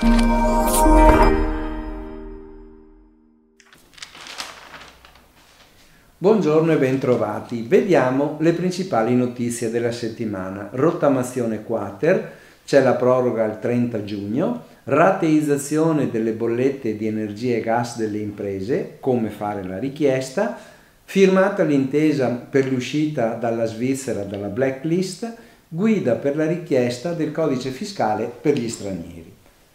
Buongiorno e bentrovati. Vediamo le principali notizie della settimana. Rottamazione quater, c'è la proroga al 30 giugno, rateizzazione delle bollette di energia e gas delle imprese, come fare la richiesta, firmata l'intesa per l'uscita dalla Svizzera dalla blacklist, guida per la richiesta del codice fiscale per gli stranieri.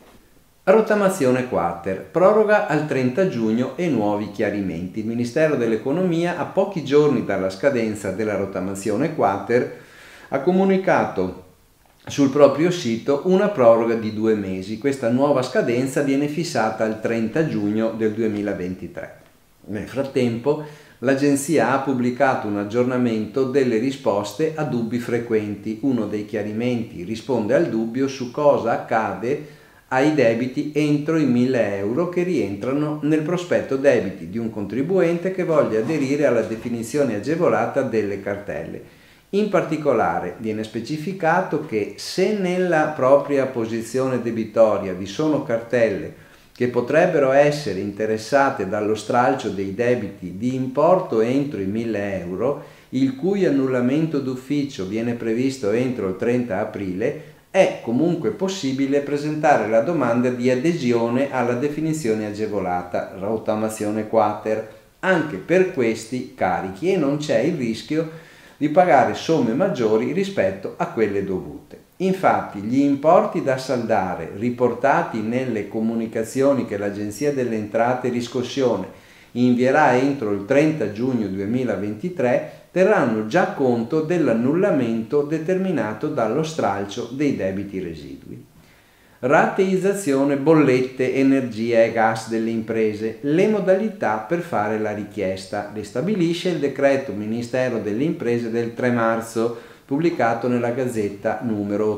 Rottamazione quater, proroga al 30 giugno e nuovi chiarimenti. Il Ministero dell'Economia, a pochi giorni dalla scadenza della rottamazione quater, ha comunicato sul proprio sito una proroga di 2 mesi. Questa nuova scadenza viene fissata al 30 giugno del 2023. Nel frattempo, l'agenzia ha pubblicato un aggiornamento delle risposte a dubbi frequenti. Uno dei chiarimenti risponde al dubbio su cosa accade ai debiti entro i 1.000 euro che rientrano nel prospetto debiti di un contribuente che voglia aderire alla definizione agevolata delle cartelle. In particolare viene specificato che se nella propria posizione debitoria vi sono cartelle che potrebbero essere interessate dallo stralcio dei debiti di importo entro i 1.000 euro, il cui annullamento d'ufficio viene previsto entro il 30 aprile, è comunque possibile presentare la domanda di adesione alla definizione agevolata, rottamazione quater, anche per questi carichi e non c'è il rischio di pagare somme maggiori rispetto a quelle dovute. Infatti, gli importi da saldare riportati nelle comunicazioni che l'Agenzia delle Entrate e Riscossione invierà entro il 30 giugno 2023 terranno già conto dell'annullamento determinato dallo stralcio dei debiti residui. Rateizzazione bollette, energia e gas delle imprese. Le modalità per fare la richiesta le stabilisce il decreto Ministero delle Imprese del 3 marzo, pubblicato nella Gazzetta numero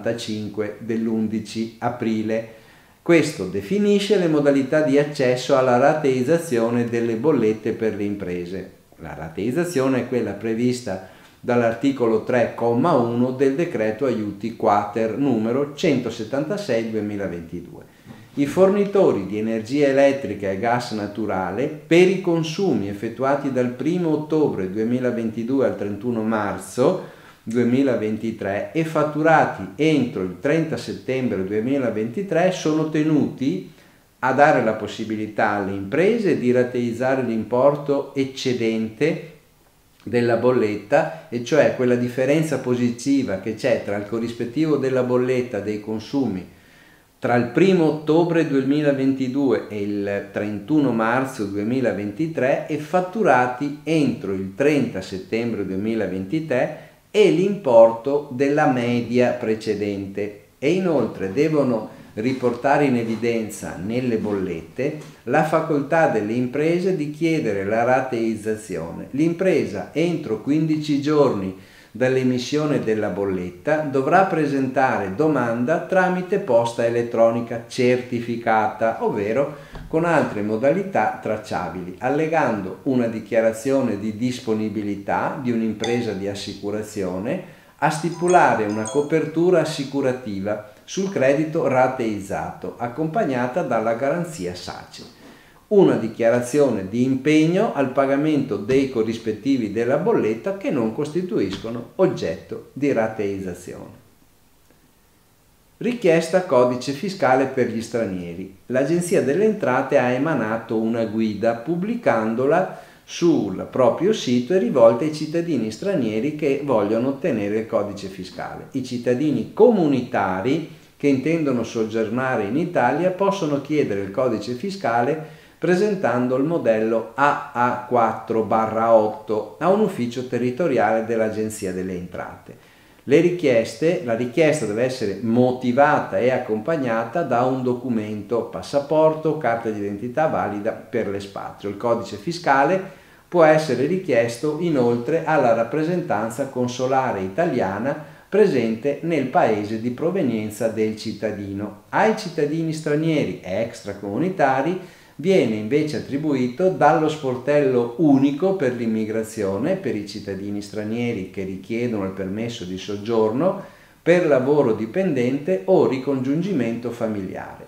85 dell'11 aprile. Questo definisce le modalità di accesso alla rateizzazione delle bollette per le imprese. La rateizzazione è quella prevista dall'articolo 3,1 del decreto aiuti quater numero 176/2022. I fornitori di energia elettrica e gas naturale per i consumi effettuati dal 1 ottobre 2022 al 31 marzo 2023 e fatturati entro il 30 settembre 2023 sono tenuti a dare la possibilità alle imprese di rateizzare l'importo eccedente della bolletta, e cioè quella differenza positiva che c'è tra il corrispettivo della bolletta dei consumi tra il 1 ottobre 2022 e il 31 marzo 2023 e fatturati entro il 30 settembre 2023 e l'importo della media precedente, e inoltre devono riportare in evidenza nelle bollette la facoltà delle imprese di chiedere la rateizzazione. L'impresa entro 15 giorni dall'emissione della bolletta dovrà presentare domanda tramite posta elettronica certificata, ovvero con altre modalità tracciabili, allegando una dichiarazione di disponibilità di un'impresa di assicurazione a stipulare una copertura assicurativa sul credito rateizzato, accompagnata dalla garanzia SACE, una dichiarazione di impegno al pagamento dei corrispettivi della bolletta che non costituiscono oggetto di rateizzazione. Richiesta codice fiscale per gli stranieri. L'Agenzia delle Entrate ha emanato una guida pubblicandola sul proprio sito e rivolta ai cittadini stranieri che vogliono ottenere il codice fiscale. I cittadini comunitari che intendono soggiornare in Italia possono chiedere il codice fiscale presentando il modello AA4/8 a un ufficio territoriale dell'Agenzia delle Entrate. La richiesta deve essere motivata e accompagnata da un documento, passaporto, carta d'identità valida per l'espatrio. Il codice fiscale può essere richiesto inoltre alla rappresentanza consolare italiana presente nel paese di provenienza del cittadino. Ai cittadini stranieri e extracomunitari viene invece attribuito dallo sportello unico per l'immigrazione per i cittadini stranieri che richiedono il permesso di soggiorno per lavoro dipendente o ricongiungimento familiare.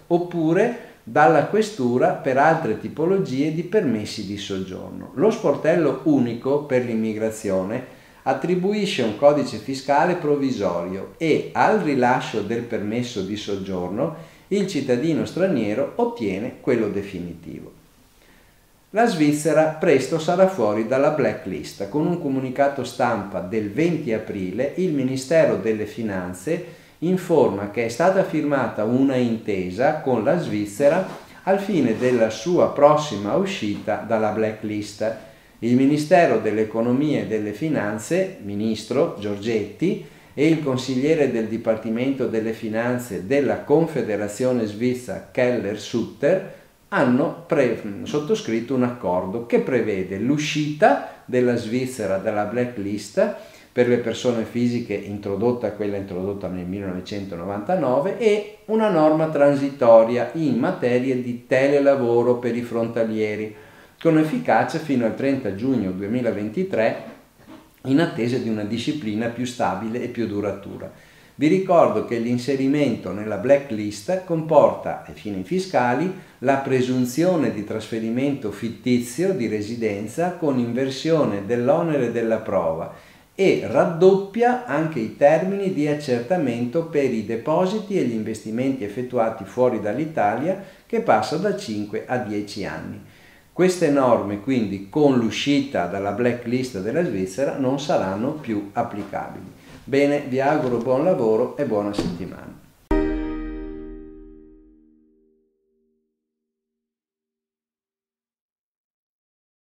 oppure dalla questura per altre tipologie di permessi di soggiorno. Lo sportello unico per l'immigrazione attribuisce un codice fiscale provvisorio e al rilascio del permesso di soggiorno il cittadino straniero ottiene quello definitivo. La Svizzera presto sarà fuori dalla blacklist. Con un comunicato stampa del 20 aprile il Ministero delle Finanze informa che è stata firmata una intesa con la Svizzera al fine della sua prossima uscita dalla blacklist. Il Ministero dell'Economia e delle Finanze, ministro Giorgetti, e il consigliere del Dipartimento delle Finanze della Confederazione Svizzera Keller-Sutter hanno sottoscritto un accordo che prevede l'uscita della Svizzera dalla blacklist per le persone fisiche, quella introdotta nel 1999, e una norma transitoria in materia di telelavoro per i frontalieri, con efficacia fino al 30 giugno 2023, in attesa di una disciplina più stabile e più duratura. Vi ricordo che l'inserimento nella blacklist comporta, ai fini fiscali, la presunzione di trasferimento fittizio di residenza con inversione dell'onere della prova e raddoppia anche i termini di accertamento per i depositi e gli investimenti effettuati fuori dall'Italia, che passa da 5 a 10 anni. Queste norme, quindi, con l'uscita dalla blacklist della Svizzera, non saranno più applicabili. Bene, vi auguro buon lavoro e buona settimana.